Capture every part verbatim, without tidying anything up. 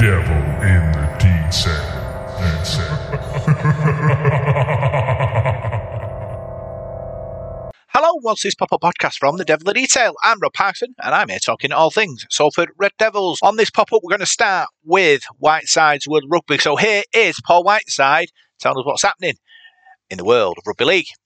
devil in the detail. That's it. Hello, what's this pop-up podcast from The Devil in the Detail? I'm Rob Parson, and I'm here talking all things Salford Red Devils. On this pop-up, we're going to start with Whiteside's World Rugby. So here is Paul Whiteside telling us what's happening in the world of rugby league.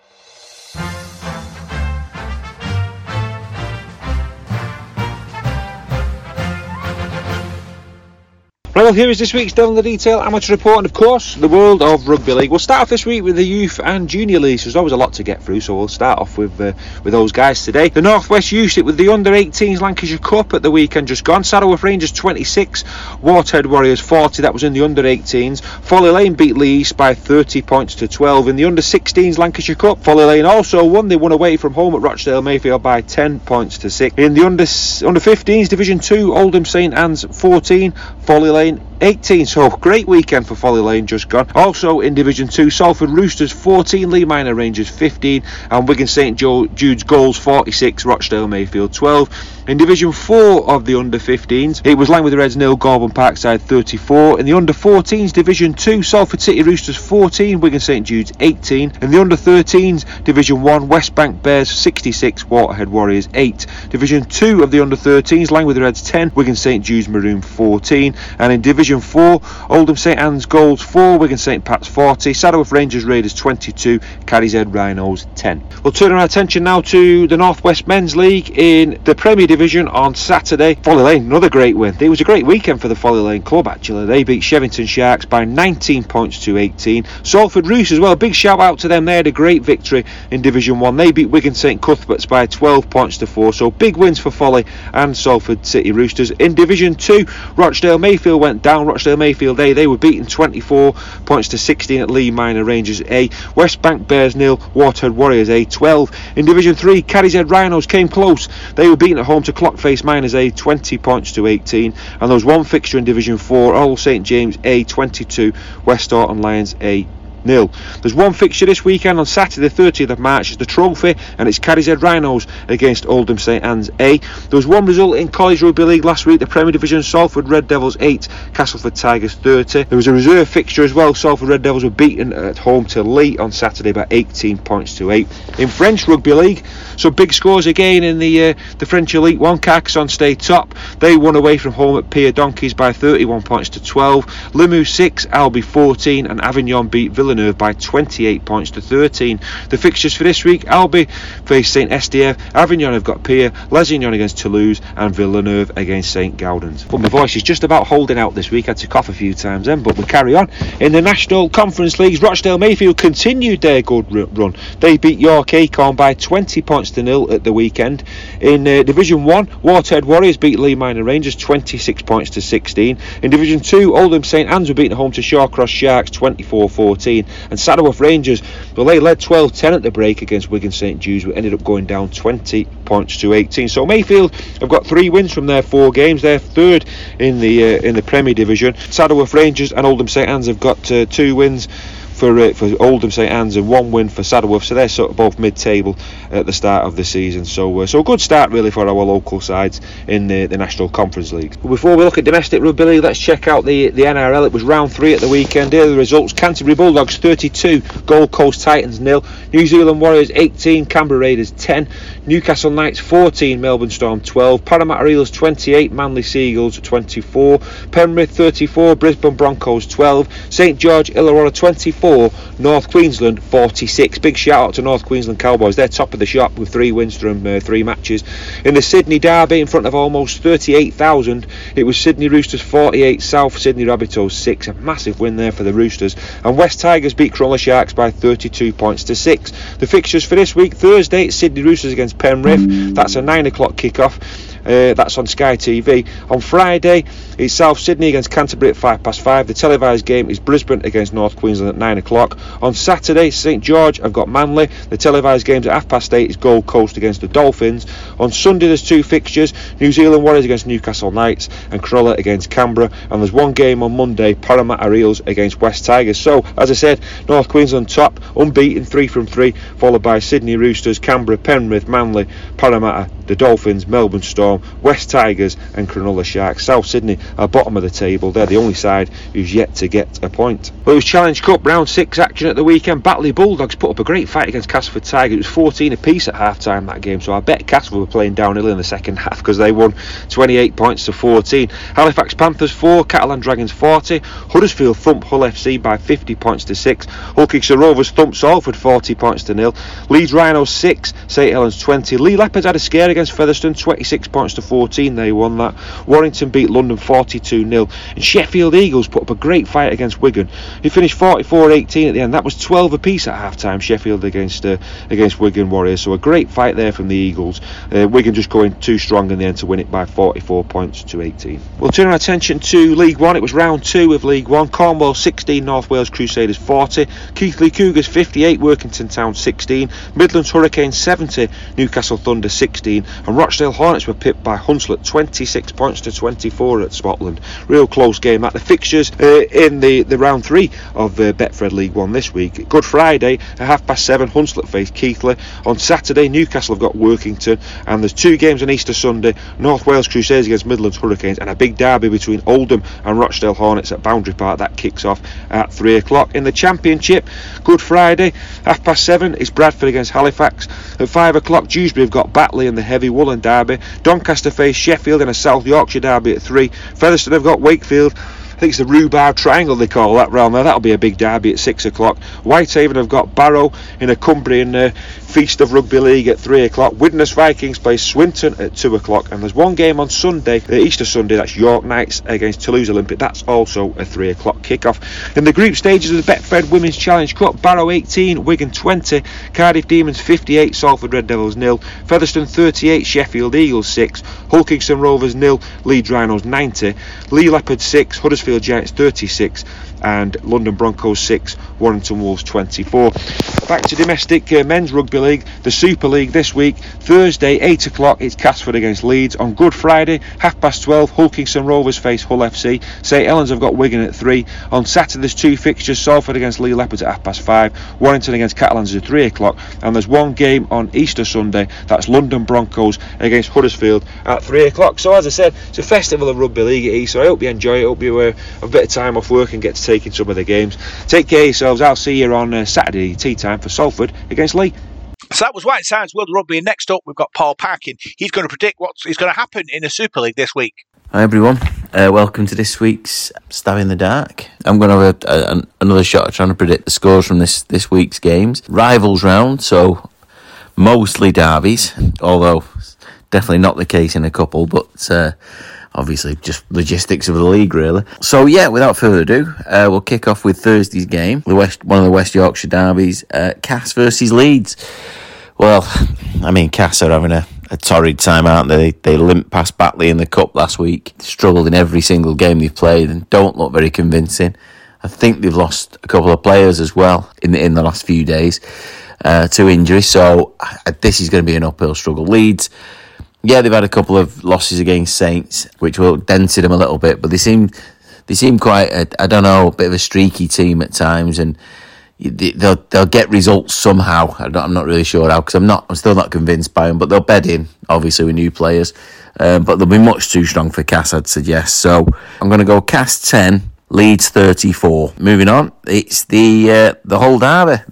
Right, well, here is this week's Devil in the Detail amateur report, and of course, the world of rugby league. We'll start off this week with the youth and junior leagues. There's always a lot to get through, so we'll start off with uh, with those guys today. The North West used it with the under eighteens Lancashire Cup at the weekend just gone. Saddleworth Rangers twenty-six, Waterhead Warriors forty. That was in the under eighteens. Folly Lane beat Leigh East by thirty points to twelve in the under sixteens Lancashire Cup. Folly Lane also won. They won away from home at Rochdale Mayfield by ten points to six. In the under under fifteens Division two, Oldham St Anne's fourteen, Folly Lane eighteen. So great weekend for Folly Lane just gone. Also in Division two, Salford Roosters fourteen, Leigh Minor Rangers fifteen, and Wigan St Jude's Goals forty-six, Rochdale Mayfield twelve. In Division four of the under fifteens, it was Langwith Reds nil, Goulburn Parkside thirty-four. In the under fourteens Division two, Salford City Roosters fourteen, Wigan St Jude's eighteen. In the under thirteens Division one, West Bank Bears sixty-six, Waterhead Warriors eight. Division two of the under thirteens, Langwith Reds ten, Wigan St Jude's Maroon fourteen. And in Division four, Oldham St Anne's Goals four, Wigan St Pat's forty, Saddleworth Rangers Raiders twenty-two, Carries Head Rhinos ten. We'll turn our attention now to the North West Men's League in the Premier Division on Saturday. Folly Lane, another great win. It was a great weekend for the Folly Lane club actually. They beat Shevington Sharks by nineteen points to eighteen. Salford Roosters as well, big shout out to them. They had a great victory in Division one. They beat Wigan St Cuthberts by twelve points to four. So big wins for Folly and Salford City Roosters. In Division two, Rochdale Mayfield went down. Rochdale Mayfield A, they were beaten twenty-four points to sixteen at Leigh Minor Rangers A. West Bank Bears nil, Waterhead Warriors A twelve. In Division three, Carries Head Rhinos came close. They were beaten at home to Clockface Miners A twenty points to eighteen. And there was one fixture in Division four, All St James A twenty-two, West Orton Lions A nil. There's one fixture this weekend on Saturday the thirtieth of March. It's the Trophy and it's Carries Head Rhinos against Oldham St Anne's A. There was one result in College Rugby League last week. The Premier Division, Salford Red Devils eight, Castleford Tigers thirty. There was a reserve fixture as well. Salford Red Devils were beaten at home to Leigh on Saturday by eighteen points to eight. In French Rugby League, some big scores again in the uh, the French Elite one. Carcassonne stayed top. They won away from home at Pierre Donkeys by thirty-one points to twelve. Limoux six, Albi fourteen, and Avignon beat Villeneuve by twenty-eight points to thirteen. The fixtures for this week, Albi face Saint Estienne, Avignon have got Pierre, Lesignan against Toulouse, and Villeneuve against Saint Gaudens. But my voice is just about holding out this week. I had to cough a few times then, but we carry on. In the National Conference Leagues, Rochdale Mayfield continued their good run. They beat York Acorn by twenty points to nil at the weekend. In uh, Division one, Waterhead Warriors beat Leigh Minor Rangers twenty-six points to sixteen. In Division two, Oldham St Anne's were beaten at home to Shawcross Sharks twenty-four fourteen. And Saddleworth Rangers, well, they led twelve ten at the break against Wigan St Jude's, but ended up going down twenty points to eighteen. So Mayfield have got three wins from their four games. They're third in the uh, in the Premier Division. Saddleworth Rangers and Oldham St Anne's have got uh, two wins for uh, for Oldham St Anne's and one win for Saddleworth, so they're sort of both mid-table at the start of the season. So uh, so a good start really for our local sides in the, the National Conference League. But before we look at domestic rugby league, let's check out the the N R L. It was round three at the weekend. Here are the results: Canterbury Bulldogs thirty-two, Gold Coast Titans nil, New Zealand Warriors eighteen, Canberra Raiders ten, Newcastle Knights fourteen, Melbourne Storm twelve, Parramatta Eels twenty-eight, Manly Seagulls twenty-four, Penrith thirty-four, Brisbane Broncos twelve, St George Illawarra twenty-four, North Queensland forty-six. Big shout out to North Queensland Cowboys. They're top of the shop with three wins from uh, three matches. In the Sydney Derby, in front of almost thirty-eight thousand, it was Sydney Roosters forty-eight, South Sydney Rabbitohs six. A massive win there for the Roosters. And West Tigers beat Cronulla Sharks by thirty-two points to six. The fixtures for this week: Thursday, it's Sydney Roosters against Penrith. That's a nine o'clock kick-off. Uh, that's on Sky T V. On Friday, it's South Sydney against Canterbury at five past five. The televised game is Brisbane against North Queensland at nine o'clock. On Saturday, St George have got Manly. The televised games at half past eight is Gold Coast against the Dolphins. On Sunday, there's two fixtures: New Zealand Warriors against Newcastle Knights and Cronulla against Canberra. And there's one game on Monday: Parramatta Eels against West Tigers. So, as I said, North Queensland top, unbeaten, three from three, followed by Sydney Roosters, Canberra, Penrith, Manly, Parramatta, the Dolphins, Melbourne Storm, West Tigers and Cronulla Sharks. South Sydney are bottom of the table. They're the only side who's yet to get a point. Well, it was Challenge Cup round six action at the weekend. Batley Bulldogs put up a great fight against Castleford Tigers. It was fourteen apiece at half time that game, so I bet Castleford were playing downhill in the second half because they won twenty-eight points to fourteen. Halifax Panthers four, Catalan Dragons forty. Huddersfield thumped Hull F C by fifty points to six. Hull Kingston Rovers thumped Salford forty points to nil. Leeds Rhinos six, St Helens twenty. Lee Leopards had a scare against Featherstone, twenty-six points to fourteen. They won that. Warrington beat London forty-two nil. And Sheffield Eagles put up a great fight against Wigan, who finished forty-four eighteen at the end. That was twelve apiece at half time, Sheffield against uh, against Wigan Warriors. So a great fight there from the Eagles. Uh, Wigan just going too strong in the end to win it by forty-four points to eighteen. We'll turn our attention to League One. It was round two of League One. Cornwall sixteen, North Wales Crusaders forty. Keighley Cougars fifty-eight, Workington Town sixteen. Midlands Hurricanes seventy, Newcastle Thunder sixteen. And Rochdale Hornets were pipped by Hunslet twenty-six points to twenty-four at Scotland. Real close game that. The fixtures uh, in the, the round three of uh, Betfred League One this week. Good Friday at half past seven, Hunslet face Keighley. On Saturday, Newcastle have got Workington, and there's two games on Easter Sunday: North Wales Crusaders against Midlands Hurricanes, and a big derby between Oldham and Rochdale Hornets at Boundary Park. That kicks off at three o'clock. In the Championship, Good Friday, half past seven, it's Bradford against Halifax. At five o'clock, Dewsbury have got Batley in the Heavy Woolen derby. Doncaster face Sheffield in a South Yorkshire derby at three. Featherstone have got Wakefield. I think it's the Rhubarb Triangle they call that round there. That'll be a big derby at six o'clock. Whitehaven have got Barrow in a Cumbrian uh, feast of rugby league at three o'clock. Widnes Vikings play Swinton at two o'clock. And there's one game on Sunday, uh, Easter Sunday, that's York Knights against Toulouse Olympic. That's also a three o'clock kickoff. In the group stages of the Betfred Women's Challenge Cup, Barrow eighteen, Wigan twenty, Cardiff Demons fifty-eight, Salford Red Devils nil, Featherstone thirty-eight, Sheffield Eagles six, Hull Kingston Rovers nil, Leeds Rhinos ninety, Lee Leopards six, Huddersfield Giants thirty-six, and London Broncos six, Warrington Wolves twenty-four. Back to domestic uh, men's rugby league, the Super League this week. Thursday eight o'clock, it's Casford against Leeds. On Good Friday, half past twelve, Hull Kingston Rovers face Hull F C. St Helens have got Wigan at three. On Saturday there's two fixtures: Salford against Lee Leopards at half past five, Warrington against Catalans at three o'clock, and there's one game on Easter Sunday, that's London Broncos against Huddersfield at three o'clock. So as I said, it's a festival of rugby league at Easter. I hope you enjoy it. I hope you uh, have a bit of time off work and get to take in some of the games. Take care of yourselves. I'll see you on uh, Saturday tea time for Salford against Lee. So that was Whiteside's World Rugby, and next up we've got Paul Parkin. He's going to predict what is going to happen in the Super League this week. Hi everyone, uh, welcome to this week's Stab in the Dark. I'm going to have a, a, another shot at trying to predict the scores from this, this week's games. Rivals round, so mostly derbies, although definitely not the case in a couple, but uh, obviously just logistics of the league really. So yeah, without further ado, uh, we'll kick off with Thursday's game, the West, one of the West Yorkshire derbies, uh, Cass versus Leeds. Well, I mean, Cass are having a, a torrid time, aren't they? They limped past Batley in the Cup last week, struggled in every single game they've played and don't look very convincing. I think they've lost a couple of players as well in the, in the last few days uh, to injury, so uh, this is going to be an uphill struggle. Leeds, yeah, they've had a couple of losses against Saints, which will dented them a little bit, but they seem they seem quite, a, I don't know, a bit of a streaky team at times, and they'll they'll get results somehow. I'm not really sure how, because I'm not, I'm still not convinced by them, but they'll bed in, obviously, with new players. Um, but they'll be much too strong for Cass, I'd suggest. So I'm going to go Cass ten, Leeds thirty-four. Moving on, it's the uh, the whole derby.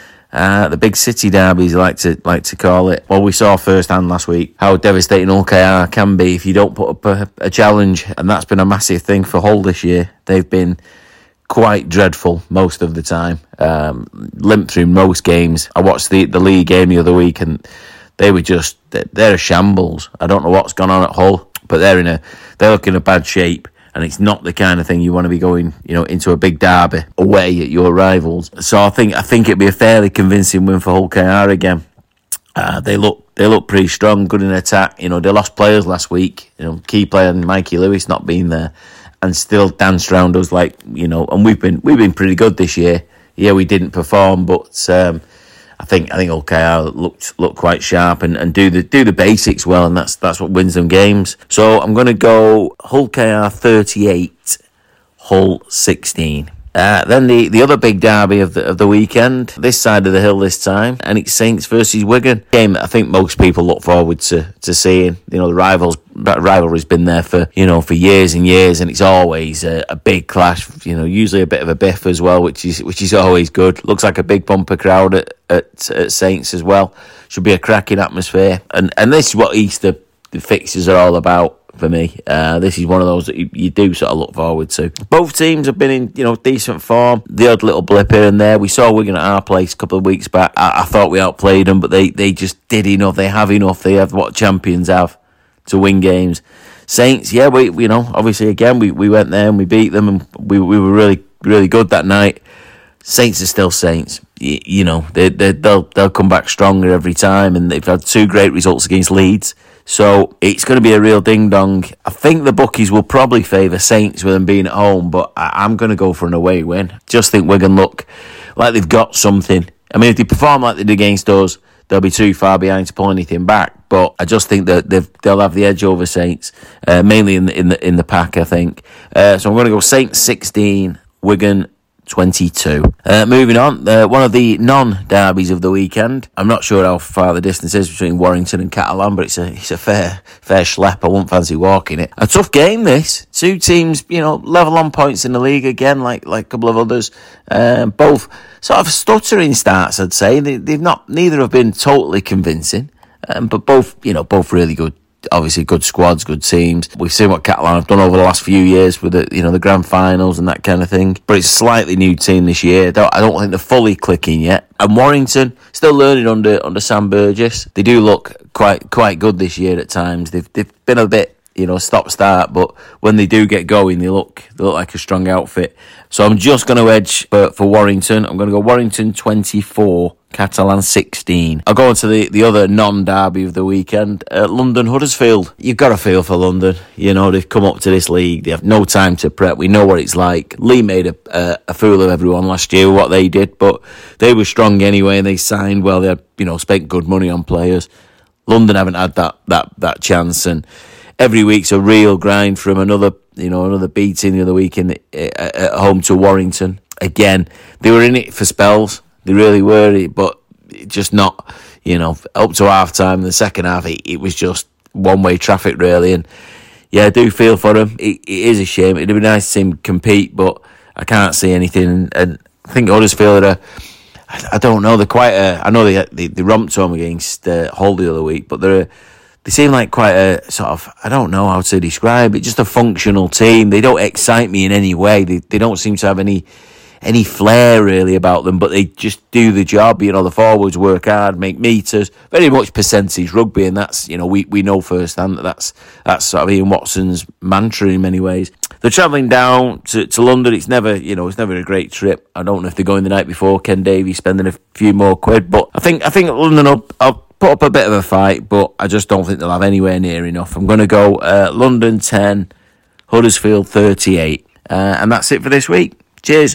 Uh, the big city derbies, like to like to call it. Well, we saw firsthand last week how devastating Hull K R can be if you don't put up a, a challenge, and that's been a massive thing for Hull this year. They've been quite dreadful most of the time, um, limped through most games. I watched the, the league game the other week and they were just, they're a shambles. I don't know what's gone on at Hull, but they're in a, they look in a bad shape, and it's not the kind of thing you want to be going, you know, into a big derby away at your rivals. So I think I think it'd be a fairly convincing win for Hull K R again. Uh, they look they look pretty strong, good in attack. You know, they lost players last week. You know, key player Mikey Lewis not being there, and still danced around us like, you know. And we've been we've been pretty good this year. Yeah, we didn't perform, but um, I think I think Hull K R looked looked quite sharp and, and do the do the basics well, and that's that's what wins them games. So I'm going to go Hull K R thirty-eight, Hull sixteen. Uh, then the, the other big derby of the of the weekend, this side of the hill this time, and it's Saints versus Wigan. Game that I think most people look forward to to seeing. You know, the rivals rivalry's been there for you know for years and years, and it's always a, a big clash. You know, usually a bit of a biff as well, which is which is always good. Looks like a big bumper crowd at at, at Saints as well. Should be a cracking atmosphere, and and this is what Easter the fixtures are all about. For me, uh, this is one of those that you, you do sort of look forward to. Both teams have been in, you know, decent form. The odd little blip here and there. We saw Wigan at our place a couple of weeks back. I, I thought we outplayed them, but they, they just did enough. They have enough. They have what champions have to win games. Saints, yeah, we, we you know, obviously again we, we went there and we beat them, and we we were really really good that night. Saints are still Saints. You, you know, they they they'll they'll come back stronger every time, and they've had two great results against Leeds. So it's going to be a real ding-dong. I think the bookies will probably favour Saints with them being at home, but I- I'm going to go for an away win. Just think Wigan look like they've got something. I mean, if they perform like they did against us, they'll be too far behind to pull anything back. But I just think that they've, they'll have the edge over Saints, uh, mainly in the, in the in the pack, I think. Uh, so I'm going to go Saints sixteen, Wigan twenty-two. Uh, moving on, uh, one of the non-derbies of the weekend. I'm not sure how far the distance is between Warrington and Catalan, but it's a it's a fair fair schlep. I wouldn't fancy walking it. A tough game, this. Two teams, you know, level on points in the league again, like like a couple of others. Um, both sort of stuttering starts, I'd say. They, they've not, neither have been totally convincing, um, but both, you know, both really good. Obviously, good squads, good teams. We've seen what Catalan have done over the last few years with the, you know, the grand finals and that kind of thing. But it's a slightly new team this year. I don't think they're fully clicking yet. And Warrington still learning under under Sam Burgess. They do look quite quite good this year at times. They've they've been a bit, you know, stop start, but when they do get going, they look they look like a strong outfit. So I'm just going to edge for, for Warrington. I'm going to go Warrington twenty-four, Catalan sixteen. I'll go on to the, the other non-derby of the weekend, uh, London Huddersfield. You've got a feel for London. You know, they've come up to this league. They have no time to prep. We know what it's like. Lee made a, a, a fool of everyone last year with what they did, but they were strong anyway, and they signed well. They had, you know, spent good money on players. London haven't had that that that chance, and every week's a real grind from another, you know, another beating the other week in the, at home to Warrington. Again, they were in it for spells. They really were, but just not, you know, up to half time. In the second half, it, it was just one way traffic, really. And yeah, I do feel for them. It, it is a shame. It'd be nice to see them compete, but I can't see anything. And I think Huddersfield are, I don't know, they're quite a, I know they they, they romped home against uh, Hull the other week, but they're a, they seem like quite a sort of, I don't know how to describe it, just a functional team. They don't excite me in any way. They they don't seem to have any any flair really about them, but they just do the job. You know, the forwards work hard, make meters, very much percentage rugby, and that's, you know, we, we know firsthand that that's, that's sort of Ian Watson's mantra in many ways. They're travelling down to, to London. It's never, you know, it's never a great trip. I don't know if they're going the night before. Ken Davies spending a few more quid, but I think I think London will, I'll put up a bit of a fight, but I just don't think they'll have anywhere near enough. I'm going to go uh, London ten, Huddersfield thirty-eight, uh, and that's it for this week. Cheers.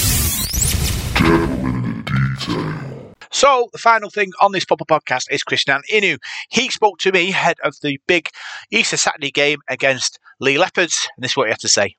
So, the final thing on this Papa podcast is Christian Inu. He spoke to me ahead of the big Easter Saturday game against Lee Leopards, and this is what he had to say.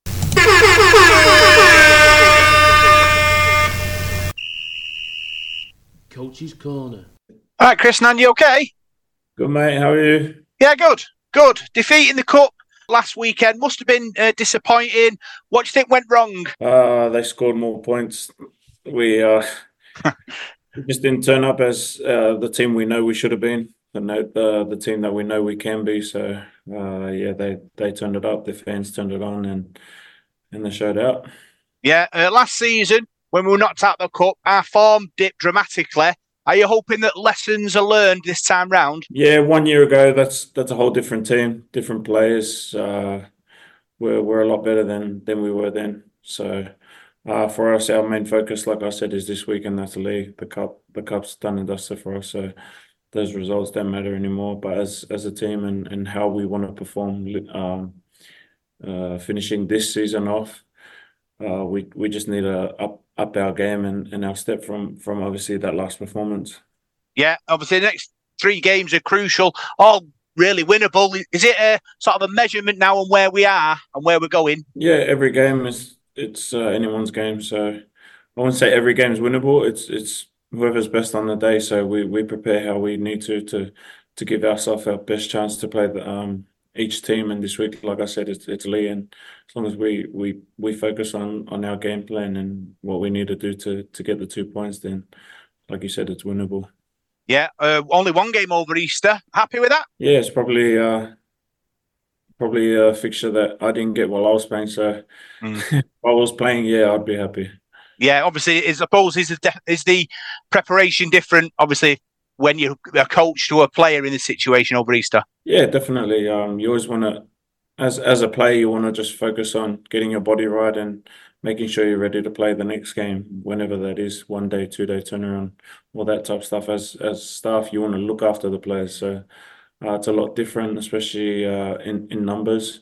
Coach's Corner. All right, Christian, you okay? Good, mate. How are you? Yeah, good. Good. Defeat in the Cup last weekend must have been uh, disappointing. What do you think went wrong? Uh, they scored more points. We uh, just didn't turn up as uh, the team we know we should have been, and the the team that we know we can be. So uh, yeah, they, they turned it up. The fans turned it on, and and they showed out. Yeah, uh, last season when we were knocked out of the Cup, our form dipped dramatically. Are you hoping that lessons are learned this time round? Yeah, one year ago, that's that's a whole different team, different players. Uh, we're we're a lot better than than we were then. So. Uh, for us, our main focus, like I said, is this week, and that's the league. The cup, the cup's done and dusted for us. So those results don't matter anymore. But as as a team and, and how we want to perform, um, uh, finishing this season off, uh, we we just need to up up our game and, and our step from from obviously that last performance. Yeah, obviously the next three games are crucial, all really winnable. Is it a sort of a measurement now on where we are and where we're going? Yeah, every game is. it's uh, anyone's game. So I wouldn't say every game is winnable. It's it's whoever's best on the day. So we, we prepare how we need to to to give ourselves our best chance to play the um each team. And this week, like I said, it's it's Lee, and as long as we we we focus on on our game plan and what we need to do to to get the two points, then like you said, it's winnable. Yeah, uh, only one game over Easter. Happy with that? Yeah, it's probably uh probably a fixture that I didn't get while I was playing. So Mm. if I was playing, yeah, I'd be happy. Yeah, obviously, is I suppose is the de- is the preparation different? Obviously, when you're a coach to a player in this situation over Easter. Yeah, definitely. Um, you always want to, as as a player, you want to just focus on getting your body right and making sure you're ready to play the next game, whenever that is, one day, two day turnaround, all that type of stuff. As as staff, you want to look after the players. So uh, it's a lot different, especially uh, in in numbers.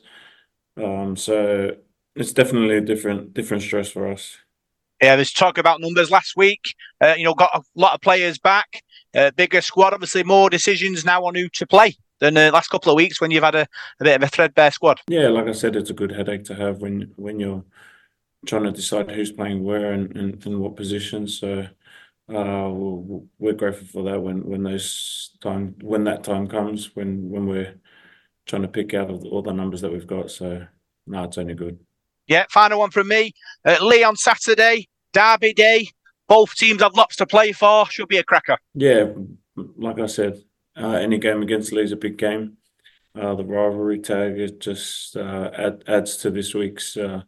Um, so it's definitely a different different stress for us. Yeah, there's talk about numbers last week. Uh, you know, got a lot of players back, uh, bigger squad. Obviously, more decisions now on who to play than the last couple of weeks when you've had a, a bit of a threadbare squad. Yeah, like I said, it's a good headache to have when when you're trying to decide who's playing where and and, and what positions. So uh, we'll, we're grateful for that when when those time when that time comes when when we're trying to pick out of all the numbers that we've got. So no, it's only good. Yeah, final one from me. Uh, Lee on Saturday, Derby Day. Both teams have lots to play for. Should be a cracker. Yeah, like I said, uh, any game against Lee's a big game. Uh, the rivalry tag, it just uh, add, adds to this week's uh,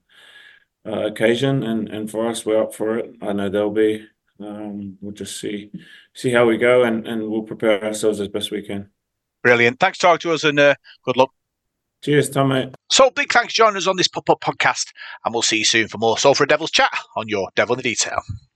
uh, occasion, and, and for us, we're up for it. I know they'll be. Um, we'll just see see how we go, and, and we'll prepare ourselves as best we can. Brilliant. Thanks for talking to us, and uh, good luck. Cheers, Tom, mate. So big thanks for joining us on this pop-up podcast, and we'll see you soon for more Salford Devils chat on your Devil in the Detail.